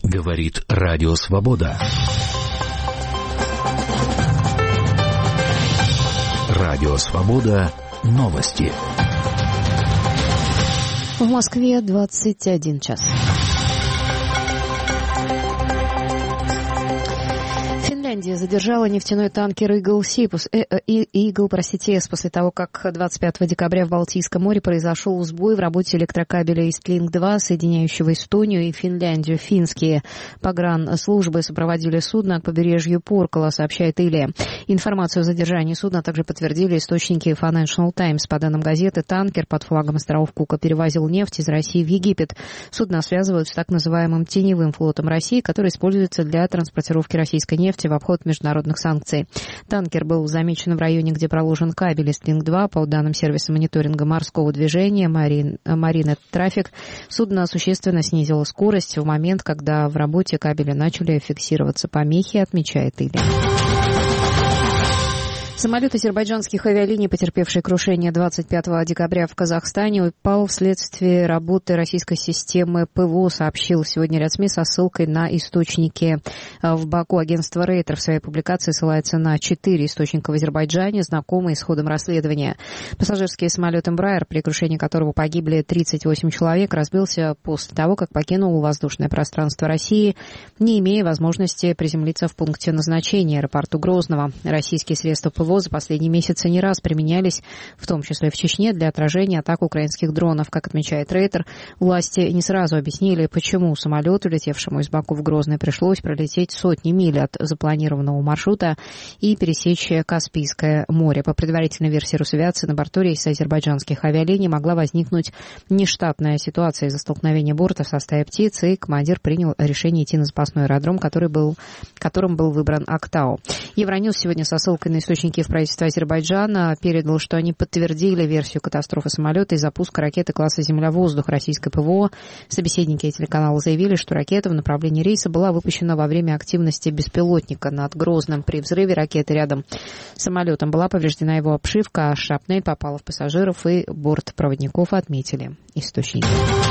Говорит Радио Свобода. Радио Свобода. Новости. В Москве 21 час. Финляндия задержала нефтяной танкер «Игл» после того, как 25 декабря в Балтийском море произошел сбой в работе электрокабеля «Истлинг-2», соединяющего Эстонию и Финляндию. Финские погранслужбы сопроводили судно к побережью Поркала, сообщает Илия. Информацию о задержании судна также подтвердили источники Financial Times. По данным газеты, танкер под флагом островов Кука перевозил нефть из России в Египет. Судно связывают с так называемым теневым флотом России, который используется для транспортировки российской нефти в обход международных санкций. Танкер был замечен в районе, где проложен кабель «Истлинг-2». По данным сервиса мониторинга морского движения Marine Traffic, судно существенно снизило скорость в момент, когда в работе кабеля начали фиксироваться помехи, отмечает Илья. Самолет азербайджанских авиалиний, потерпевший крушение 25 декабря в Казахстане, упал вследствие работы российской системы ПВО, сообщил сегодня ряд СМИ со ссылкой на источники в Баку. Агентство Рейтер в своей публикации ссылается на 4 источника в Азербайджане, знакомые с ходом расследования. Пассажирский самолет «Эмбраер», при крушении которого погибли 38 человек, разбился после того, как покинул воздушное пространство России, не имея возможности приземлиться в пункте назначения аэропорту Грозного. Российские средства ПВО за последние месяцы не раз применялись, в том числе в Чечне, для отражения атак украинских дронов. Как отмечает Рейтер, власти не сразу объяснили, почему самолету, летевшему из Баку в Грозный, пришлось пролететь сотни миль от запланированного маршрута и пересечь Каспийское море. По предварительной версии Росавиации, на борту рейса азербайджанских авиалиний могла возникнуть нештатная ситуация из-за столкновения бортов со стаей птиц, и командир принял решение идти на запасной аэродром, которым был выбран Актау. Евроньюс сегодня со ссылкой на источники в правительстве Азербайджана передал, что они подтвердили версию катастрофы самолета и запуска ракеты класса «Земля-воздух» российской ПВО. Собеседники телеканала заявили, что ракета в направлении рейса была выпущена во время активности беспилотника над Грозным. При взрыве ракеты рядом с самолетом была повреждена его обшивка, а шрапнель попала в пассажиров и бортпроводников, отметили источники.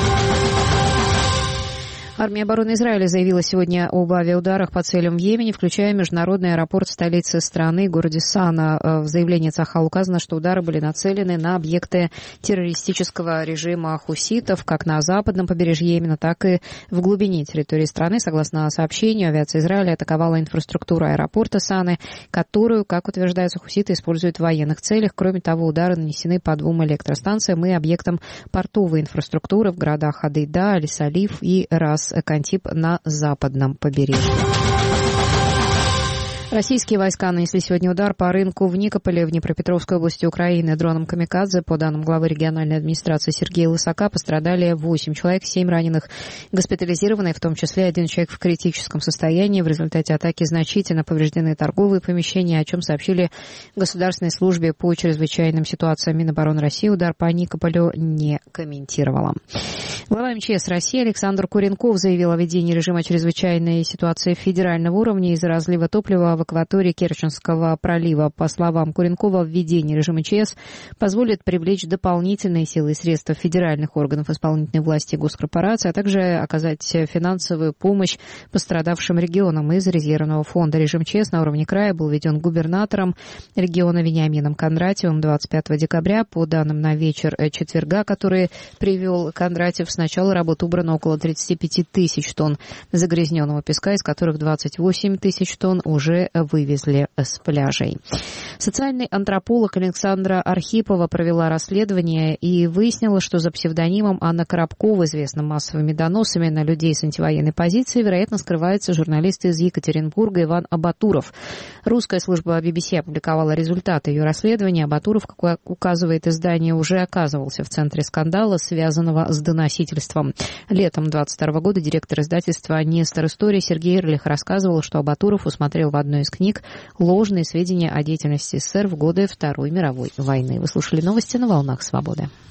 Армия обороны Израиля заявила сегодня об авиаударах по целям в Йемене, включая международный аэропорт в столице страны, городе Сана. В заявлении Цахал указано, что удары были нацелены на объекты террористического режима хуситов, как на западном побережье Йемена, так и в глубине территории страны. Согласно сообщению, авиация Израиля атаковала инфраструктуру аэропорта Саны, которую, как утверждается, хуситы используют в военных целях. Кроме того, удары нанесены по 2 электростанциям и объектам портовой инфраструктуры в городах Адейда, Аль-Салиф и Рас-Кантип на западном побережье. Российские войска нанесли сегодня удар по рынку в Никополе в Днепропетровской области Украины. Дроном «Камикадзе», по данным главы региональной администрации Сергея Лысака, пострадали 8 человек, 7 раненых, госпитализированные, в том числе 1 человек в критическом состоянии. В результате атаки значительно повреждены торговые помещения, о чем сообщили Государственной службе по чрезвычайным ситуациям Минобороны России. Удар по Никополю не комментировала. Глава МЧС России Александр Куренков заявил о введении режима чрезвычайной ситуации федерального уровня из-за разлива топлива в акватории Керченского пролива. По словам Куренкова, введение режима ЧС позволит привлечь дополнительные силы и средства федеральных органов исполнительной власти и госкорпораций, а также оказать финансовую помощь пострадавшим регионам из резервного фонда. Режим ЧС на уровне края был введен губернатором региона Вениамином Кондратьевым 25 декабря. По данным на вечер четверга, который привел Кондратьев, с начала работы убрано около 35 тысяч тонн загрязненного песка, из которых 28 тысяч тонн уже вывезли с пляжей. Социальный антрополог Александра Архипова провела расследование и выяснила, что за псевдонимом Анна Коробкова, известным массовыми доносами на людей с антивоенной позицией, вероятно, скрывается журналист из Екатеринбурга Иван Абатуров. Русская служба BBC опубликовала результаты ее расследования. Абатуров, как указывает издание, уже оказывался в центре скандала, связанного с доносительством. Летом 22 года директор издательства «Нестор История» Сергей Эрлих рассказывал, что Абатуров усмотрел в одной из книг ложные сведения о деятельности СССР в годы Второй мировой войны. Вы слушали новости на «Волнах Свободы».